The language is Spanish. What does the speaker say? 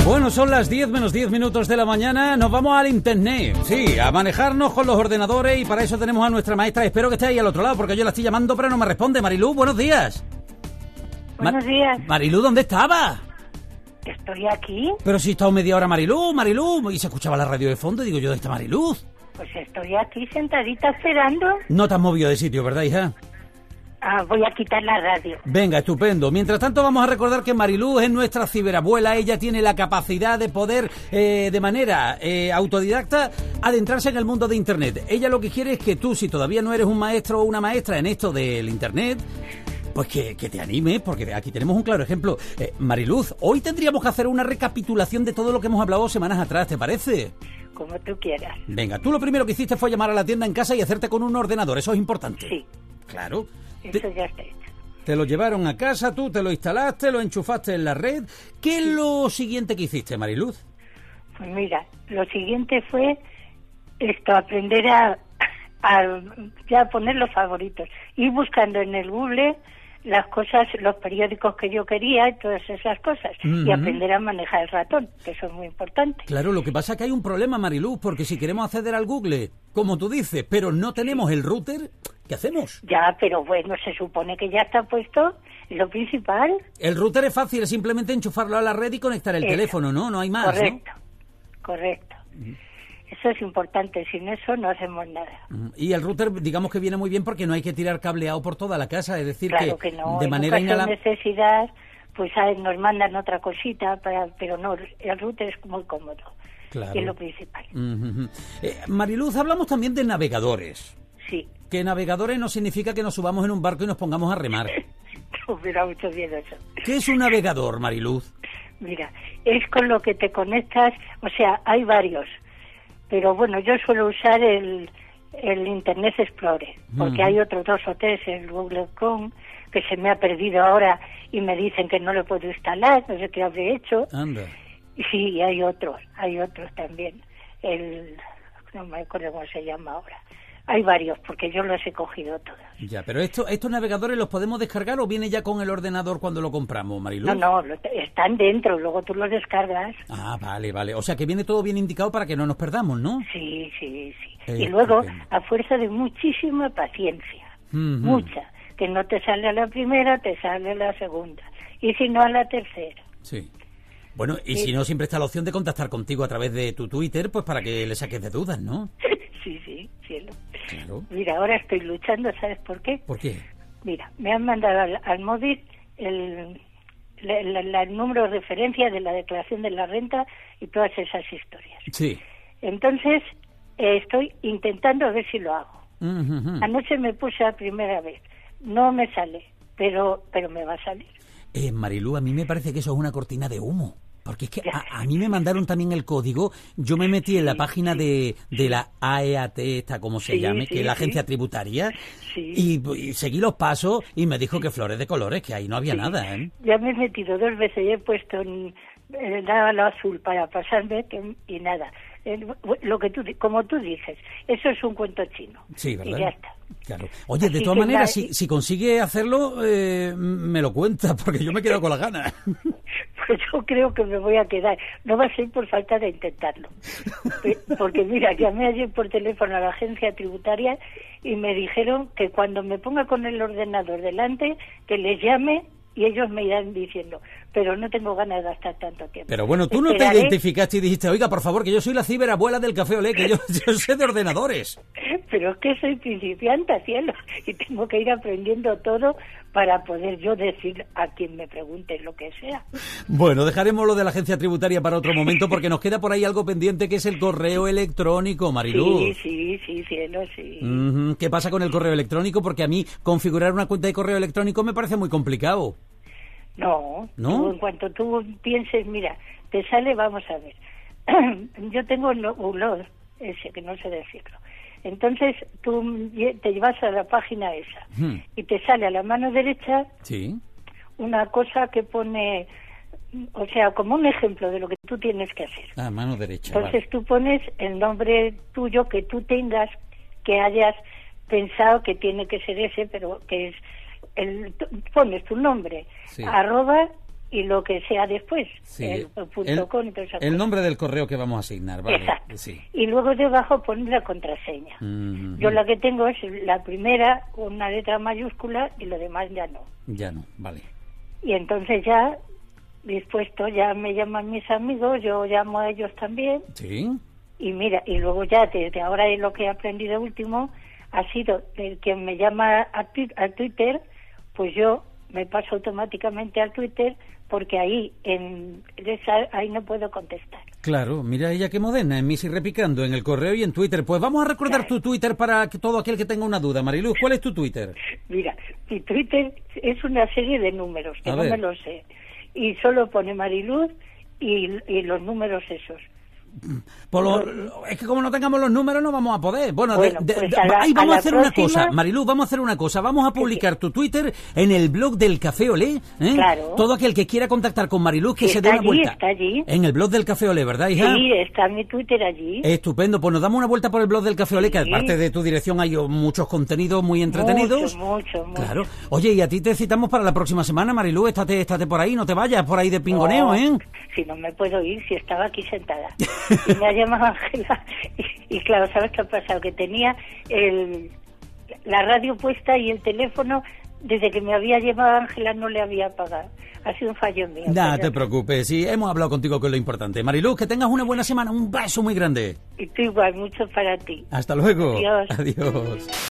Bueno, son las 10 menos 10 minutos de la mañana, nos vamos al internet, sí, a manejarnos con los ordenadores y para eso tenemos a nuestra maestra. Espero que esté ahí al otro lado porque yo la estoy llamando pero no me responde. Marilú, buenos días. Buenos días. Marilú, ¿dónde estaba? Estoy aquí. Pero si he estado media hora Marilú, y se escuchaba la radio de fondo y digo yo, ¿dónde está Marilú? Pues estoy aquí sentadita esperando. No te has movido de sitio, ¿verdad, hija? Voy a quitar la radio. Venga, estupendo. Mientras tanto vamos a recordar que Marilú es nuestra ciberabuela. Ella tiene la capacidad de poder, de manera autodidacta, adentrarse en el mundo de Internet. Ella lo que quiere es que tú, si todavía no eres un maestro o una maestra en esto del Internet, pues que te anime, porque aquí tenemos un claro ejemplo. Mariluz, hoy tendríamos que hacer una recapitulación de todo lo que hemos hablado semanas atrás, ¿te parece? Como tú quieras. Venga, tú lo primero que hiciste fue llamar a la tienda en casa y hacerte con un ordenador, eso es importante. Sí. Claro. Eso ya está hecho. Te lo llevaron a casa, tú te lo instalaste, lo enchufaste en la red. ¿Qué es lo siguiente que hiciste, Mariluz? Pues mira, lo siguiente fue aprender a ya poner los favoritos. Ir buscando en el Google las cosas, los periódicos que yo quería y todas esas cosas. Y aprender a manejar el ratón, que eso es muy importante. Claro, lo que pasa es que hay un problema, Mariluz, porque si queremos acceder al Google, como tú dices, pero no tenemos el router, ¿qué hacemos? Ya, pero bueno, se supone que ya está puesto lo principal. El router es fácil, es simplemente enchufarlo a la red y conectar el teléfono, ¿no? No hay más, correcto, ¿no? Correcto. Eso es importante, sin eso no hacemos nada. Y el router, digamos que viene muy bien porque no hay que tirar cableado por toda la casa, es decir, claro que no, de manera necesidad, pues nos mandan otra cosita, pero no, el router es muy cómodo, claro. Es lo principal. Mariluz, hablamos también de navegadores. Sí. Que navegadores no significa que nos subamos en un barco y nos pongamos a remar. No, me da mucho miedo eso. ¿Qué es un navegador, Mariluz? Mira, es con lo que te conectas, o sea, hay varios. Pero bueno, yo suelo usar el Internet Explorer, porque hay otros 2 o 3, el Google Chrome, que se me ha perdido ahora y me dicen que no lo puedo instalar, no sé qué habré hecho. Anda. Sí, hay otros también. No me acuerdo cómo se llama ahora. Hay varios, porque yo los he cogido todos. Ya, pero ¿estos navegadores los podemos descargar o viene ya con el ordenador cuando lo compramos, Mariluz? No, están dentro, luego tú los descargas. Ah, vale. O sea, que viene todo bien indicado para que no nos perdamos, ¿no? Sí. Y luego, a fuerza de muchísima paciencia, mucha, que no te sale a la primera, te sale a la segunda. Y si no, a la tercera. Sí. Bueno, y si no, siempre está la opción de contactar contigo a través de tu Twitter, pues para que le saques de dudas, ¿no? Sí, cielo. Claro. Mira, ahora estoy luchando, ¿sabes por qué? ¿Por qué? Mira, me han mandado al móvil el número de referencia de la declaración de la renta y todas esas historias. Sí. Entonces, estoy intentando a ver si lo hago. Anoche me puse a primera vez. No me sale, pero me va a salir. Marilú, a mí me parece que eso es una cortina de humo. Porque es que a mí me mandaron también el código, yo me metí en la página de la AEAT, esta como se llame, que es la agencia tributaria, y seguí los pasos y me dijo que flores de colores, que ahí no había nada, ¿eh? Ya me he metido 2 veces y he puesto lo azul para pasarme y nada. Lo que como tú dices, eso es un cuento chino. Sí, ¿verdad? Y ya está. Claro. Oye, de todas maneras, si consigue hacerlo, me lo cuenta, porque yo me he quedado con las ganas. Pues yo creo que me voy a quedar. No va a ser por falta de intentarlo. Porque mira, llamé ayer por teléfono a la agencia tributaria y me dijeron que cuando me ponga con el ordenador delante, que les llame y ellos me irán diciendo, pero no tengo ganas de gastar tanto tiempo. Pero bueno, tú no te identificaste y dijiste, oiga, por favor, que yo soy la ciberabuela del Café Olé, que yo sé de ordenadores. Pero es que soy principiante, cielo, y tengo que ir aprendiendo todo para poder yo decir a quien me pregunte lo que sea. Bueno, dejaremos lo de la agencia tributaria para otro momento, porque nos queda por ahí algo pendiente, que es el correo electrónico, Mariluz. Sí, cielo, sí. ¿Qué pasa con el correo electrónico? Porque a mí configurar una cuenta de correo electrónico me parece muy complicado. No. En cuanto tú pienses, mira, te sale, vamos a ver. Yo tengo un log, ese que no sé decirlo. Entonces tú te llevas a la página esa y te sale a la mano derecha una cosa que pone, o sea, como un ejemplo de lo que tú tienes que hacer. Ah, mano derecha. Entonces tú pones el nombre tuyo que tú tengas, que hayas pensado que tiene que ser ese, pero que es pones tu nombre, @ y lo que sea después, sí, el .com y toda esa el cosa. nombre del correo que vamos a asignar, ¿vale? Exacto. Sí. Y luego debajo pones la contraseña. Yo la que tengo es la primera, una letra mayúscula, y lo demás ya no. Ya no, vale. Y entonces ya, dispuesto, ya me llaman mis amigos, yo llamo a ellos también. Sí. Y mira, y luego ya desde ahora lo que he aprendido último ha sido el que me llama a Twitter, pues yo me paso automáticamente al Twitter, porque ahí ahí no puedo contestar. Claro, mira ella qué moderna, en Missy repicando, en el correo y en Twitter. Pues vamos a recordar tu Twitter para que todo aquel que tenga una duda. Mariluz, ¿cuál es tu Twitter? Mira, mi Twitter es una serie de números, que no me lo sé. Y solo pone Mariluz y los números esos. Es que como no tengamos los números no vamos a poder. Bueno, pues ahí vamos a hacer una próxima... cosa, Mariluz, vamos a hacer una cosa. Vamos a publicar tu Twitter en el blog del Café Olé. Claro. Todo aquel que quiera contactar con Mariluz, que se dé una vuelta. Está allí. En el blog del Café Olé, ¿verdad, hija? Sí, está mi Twitter allí. Estupendo, pues nos damos una vuelta por el blog del Café Olé, que aparte de tu dirección hay muchos contenidos muy entretenidos. Mucho. Claro. Oye, y a ti te citamos para la próxima semana, Mariluz. Estate por ahí, no te vayas por ahí de pingoneo, no, si no me puedo ir, si estaba aquí sentada. Y me ha llamado Ángela y claro, ¿sabes qué ha pasado? Que tenía la radio puesta y el teléfono, desde que me había llamado Ángela, no le había apagado. Ha sido un fallo mío. No te preocupes, sí, hemos hablado contigo, que es lo importante. Mariluz, que tengas una buena semana, un beso muy grande. Y tú igual, mucho para ti. Hasta luego. Adiós. Adiós.